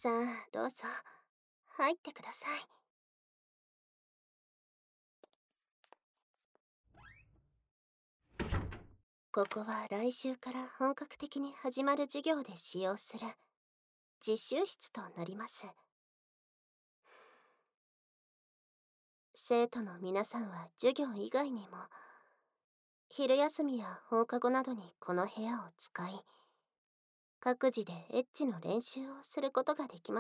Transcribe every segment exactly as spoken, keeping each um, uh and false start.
さあ、どうぞ。入ってください。ここは来週から本格的に始まる授業で使用する実習室となります。生徒の皆さんは授業以外にも、昼休みや放課後などにこの部屋を使い、各自でエッチの練習をすることができます。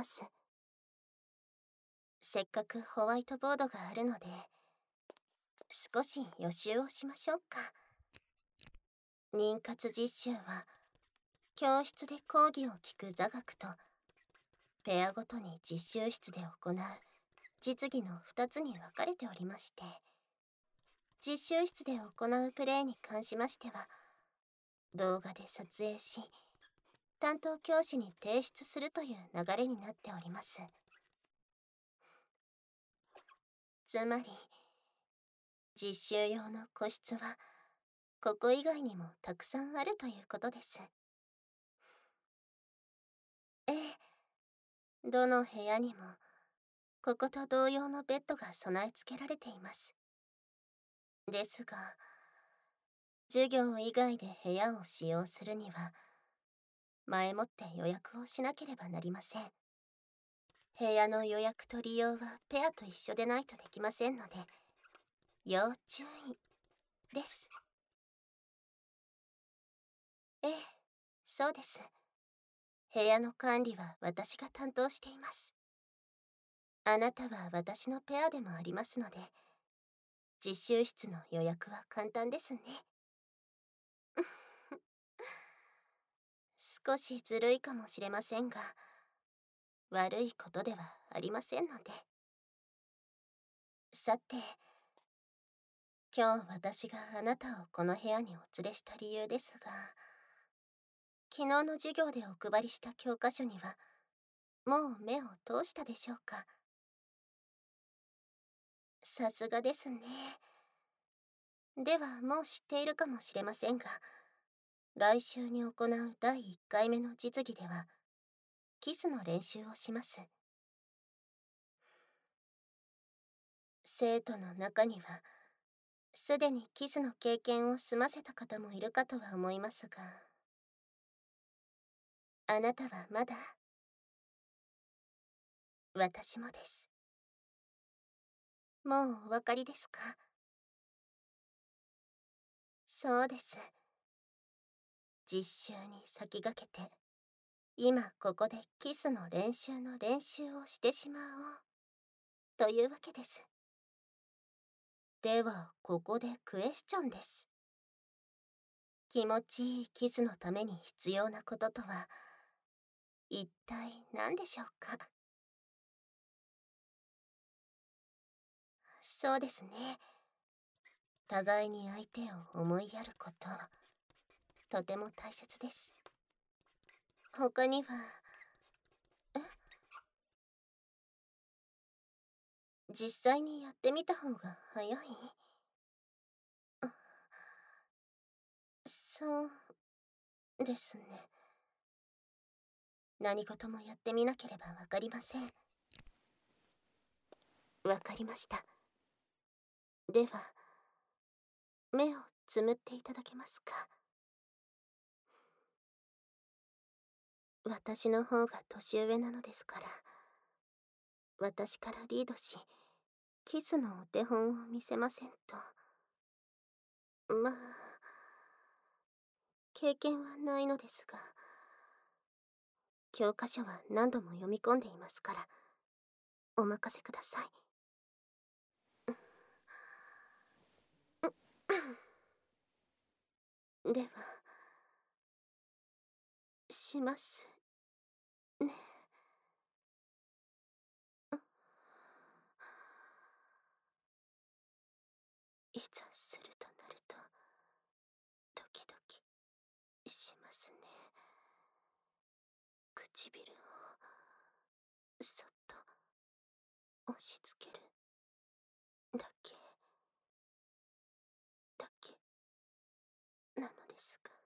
せっかくホワイトボードがあるので、少し予習をしましょうか。妊活実習は、教室で講義を聞く座学と、ペアごとに実習室で行う実技のふたつに分かれておりまして、実習室で行うプレイに関しましては、動画で撮影し、担当教師に提出するという流れになっております。つまり、実習用の個室は、ここ以外にもたくさんあるということです。ええ、どの部屋にも、ここと同様のベッドが備え付けられています。ですが、授業以外で部屋を使用するには、前もって予約をしなければなりません。部屋の予約と利用はペアと一緒でないとできませんので、要注意です。ええ、そうです。部屋の管理は私が担当しています。あなたは私のペアでもありますので、実習室の予約は簡単ですね。少しずるいかもしれませんが、悪いことではありませんので。さて、今日私があなたをこの部屋にお連れした理由ですが、昨日の授業でお配りした教科書には、もう目を通したでしょうか。さすがですね。ではもう知っているかもしれませんが、来週に行うだいいっかいめの実技では、キスの練習をします。生徒の中には、すでにキスの経験を済ませた方もいるかとは思いますが、あなたはまだ。私もです。もうお分かりですか？そうです。実習に先駆けて、今ここでキスの練習の練習をしてしまおう、というわけです。では、ここでクエスチョンです。気持ちいいキスのために必要なこととは、一体何でしょうか？そうですね。互いに相手を思いやること、とても大切です。他には、え実際にやってみた方が早い？あ、そうですね。何事もやってみなければわかりません。わかりました。では、目をつむっていただけますか？私の方が年上なのですから、私からリードし、キスのお手本を見せませんと。まあ、経験はないのですが、教科書は何度も読み込んでいますから、お任せください。では、しますね。いざするとなると、ドキドキしますね。唇をそっと押し付けるだけだけなのですが、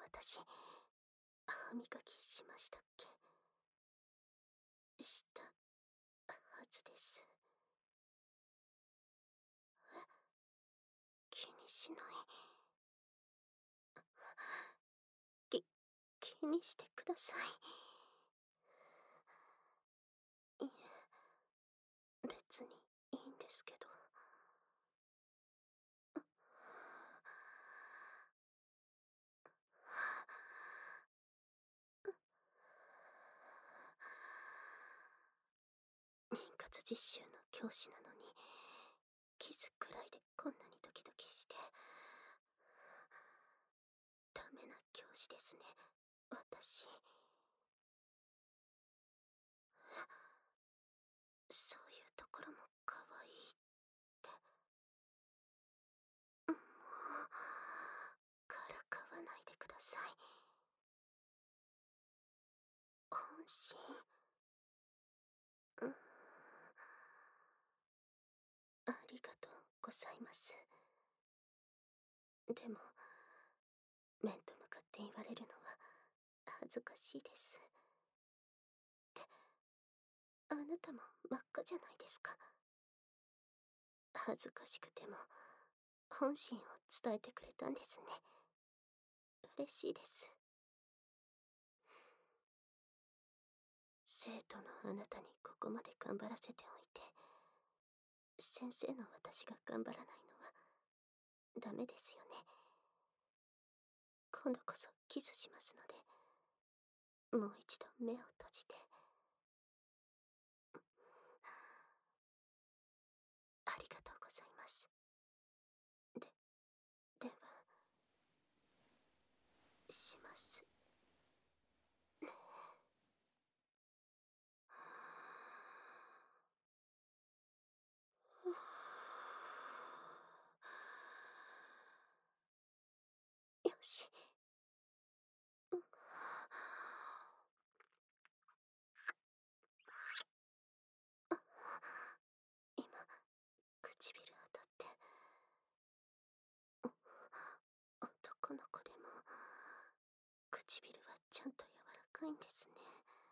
私、歯磨きしましたっけ？したはずです。え、気にしない。き、気にしてください。いえ、別にいいんですけど。妊活実習の教師なのに、キスくらいでこんなにドキドキして。ダメな教師ですね、私。そういうところも可愛いって。もう、からかわないでください。本心。うん。ありがとうございます。でも、面と向かって言われるのは恥ずかしいです。って、あなたも真っ赤じゃないですか。恥ずかしくても本心を伝えてくれたんですね。嬉しいです。生徒のあなたにここまで頑張らせておいて、先生の私が頑張らないのはダメですよね。今度こそキスしますので、もう一度目を閉じて。ありがとうございます。で、では、しますね。よし。うん。今、唇当たって。男の子でも唇はちゃんと柔らかいんですね。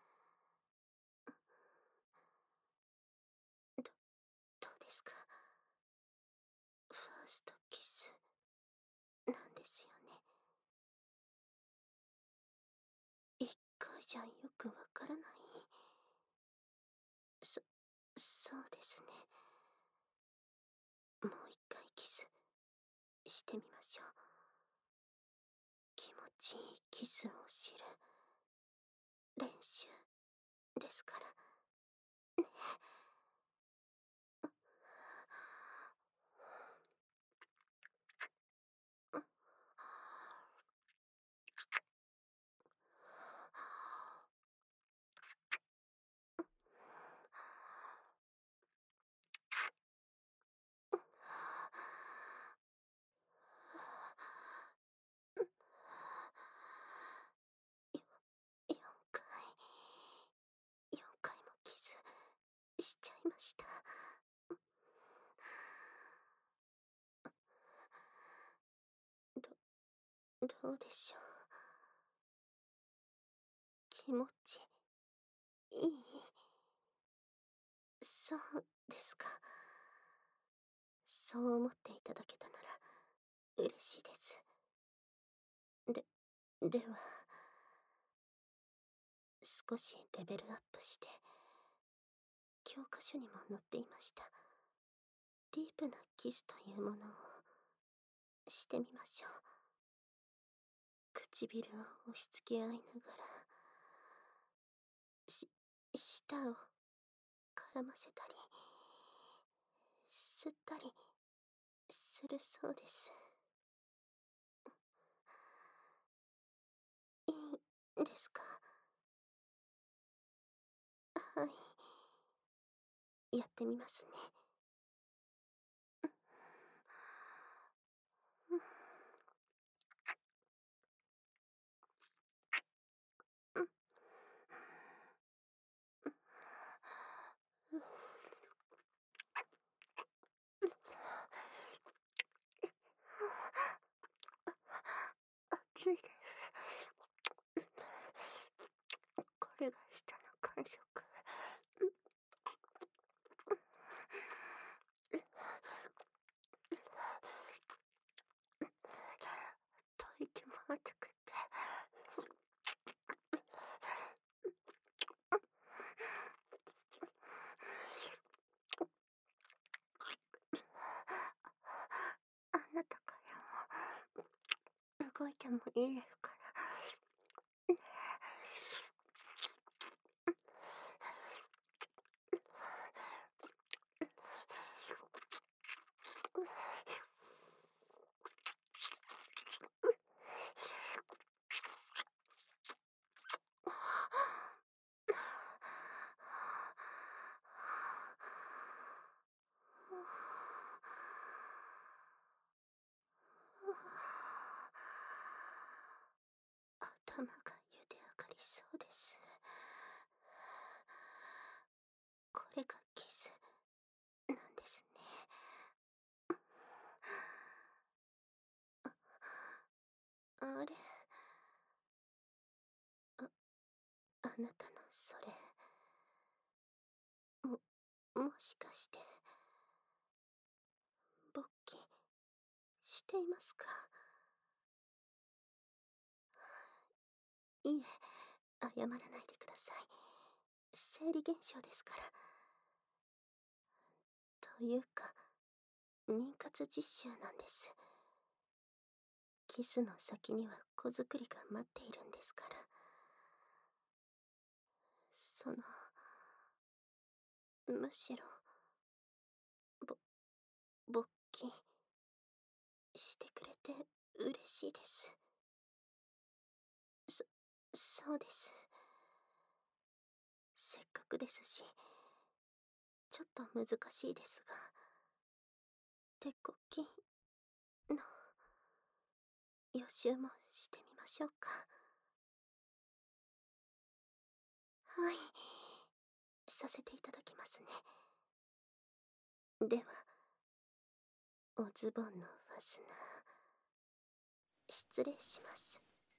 ど、どうですか？ファーストキスなんですよね。一回じゃよくわからない。そ、そうですね。もう一回キスしてみましょう。気持ちいいキスを知る練習ですからね。よ、よんかい、よんかいもキスしちゃいました。ど、どうでしょう。気持ちいい？そうですか。そう思っていただけたなら嬉しいです。で、では、少しレベルアップして、教科書にも載っていました。ディープなキスというものをしてみましょう。唇を押し付け合いながら、し、舌を絡ませたり、吸ったりするそうです。いいですか？はい。やってみますね。うん。うん。うん。熱いです。 暑くて。あなたからも動いてもいいですから。頭が茹で上がりそうです。これがキスなんですね。あれ、あ、あなたのそれ、も、もしかして、勃起していますか？いいえ、謝らないでください。生理現象ですから。というか、妊活実習なんです。キスの先には子作りが待っているんですから。その、むしろ、ぼ、勃起してくれて嬉しいです。そ、そうです。せっかくですし、ちょっと難しいですが、手こきの予習もしてみましょうか。はい、させていただきますね。では、おズボンのファスナー、失礼します。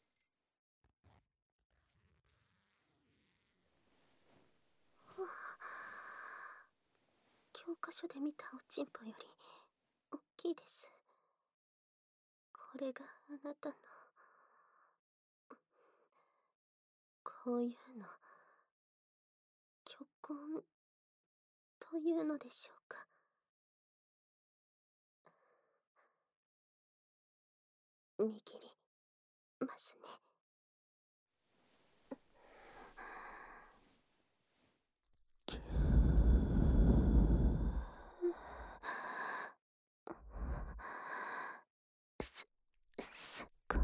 はあ、教科書で見たおちんぽより大きいです。これがあなたの、こういうの、虚婚というのでしょうか。握りますね。す、すっごい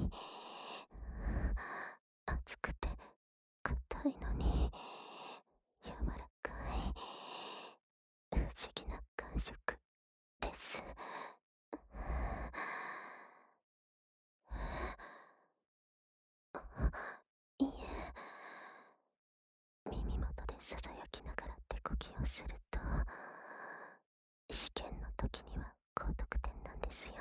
熱くて硬いのに柔らかい不思議な感触です。いいえ、耳元でささやきながら手こぎをすると試験の時には高得点なんですよ。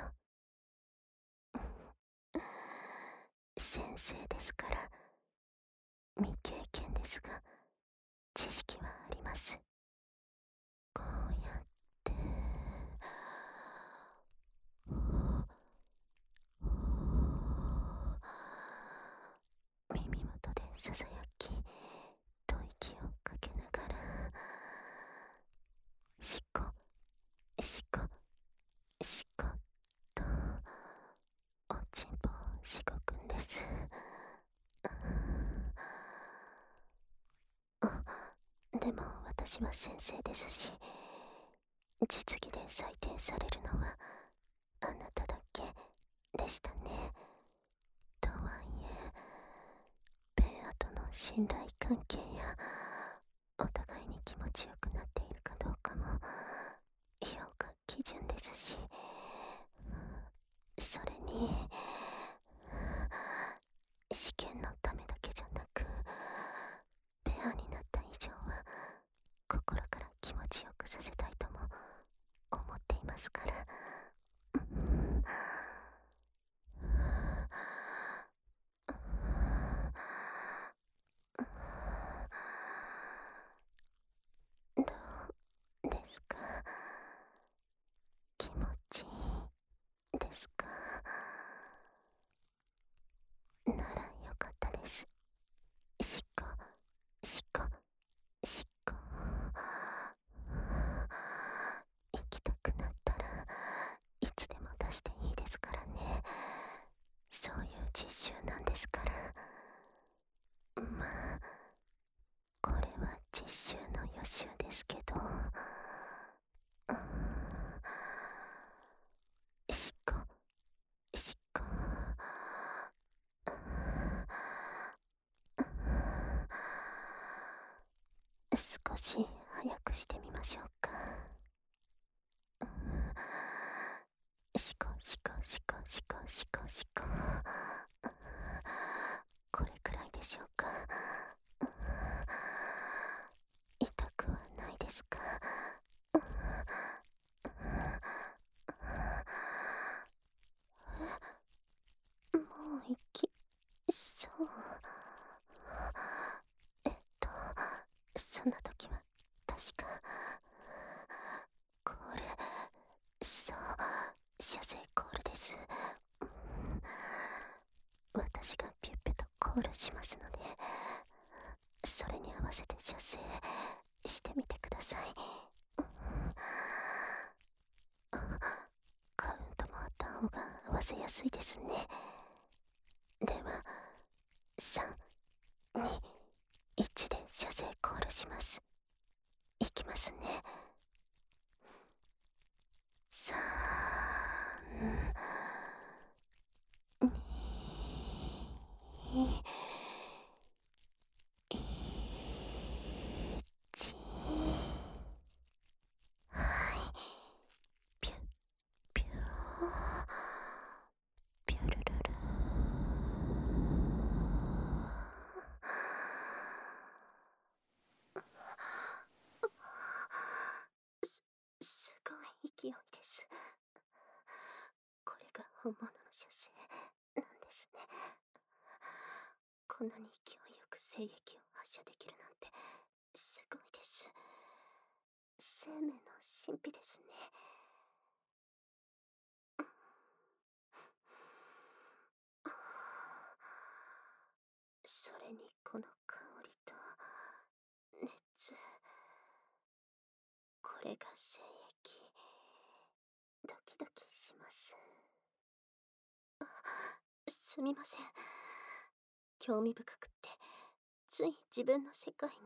先生ですから未経験ですが知識はあります。こうやって耳元でささやき吐息をかけながらしこしこしことおちんぽをしごくんです。あ、でも私は先生ですし、実技で採点されるのはあなただけでしたね。とはいえ、ペアとの信頼関係やお互いに気持ちよくなっているかどうかも評価基準ですし、それに試験のためだけじゃなくペアになった以上は心から気持ちよくさせたいとも思っていますから。どうですか？気持ちし早くしてみましょうか。しこしこしこしこしこしこ。これくらいでしょうか。痛くはないですか。もう息、そう。えっと、その時は確か、コール、そう、射精コールです。私がピュッピュとコールしますので、それに合わせて射精してみてください。カウントもあった方が合わせやすいですね。では、さん、に、いちで射精コールします。いきますね。さん、に、いち。はい。ピュッピュー。ピュルルルー。す、すごい勢いです。これが本物の射精なんですね。こんなに勢いよく精液を発射できるなんてすごいです。生命の神秘ですね。それにこの香りと熱、これが精液。ドキドキします。あ、すみません。興味深くってつい自分の世界に。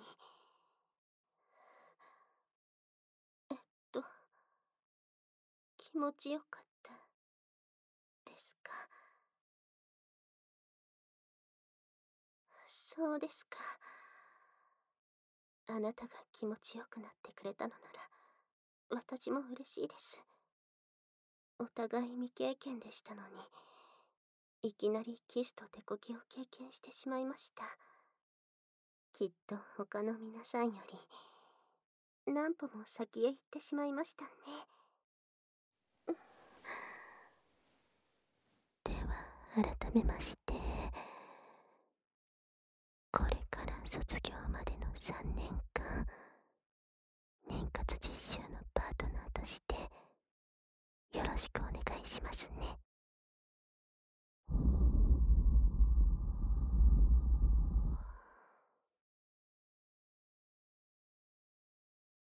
えっと気持ちよかったですか。そうですか。あなたが気持ちよくなってくれたのなら私も嬉しいです。お互い未経験でしたのに、いきなりキスと手こきを経験してしまいました。きっと他の皆さんより何歩も先へ行ってしまいましたね。では改めまして、これから卒業までのさんねんかん、妊活実習のパートナーとしてよろしくお願いしますね。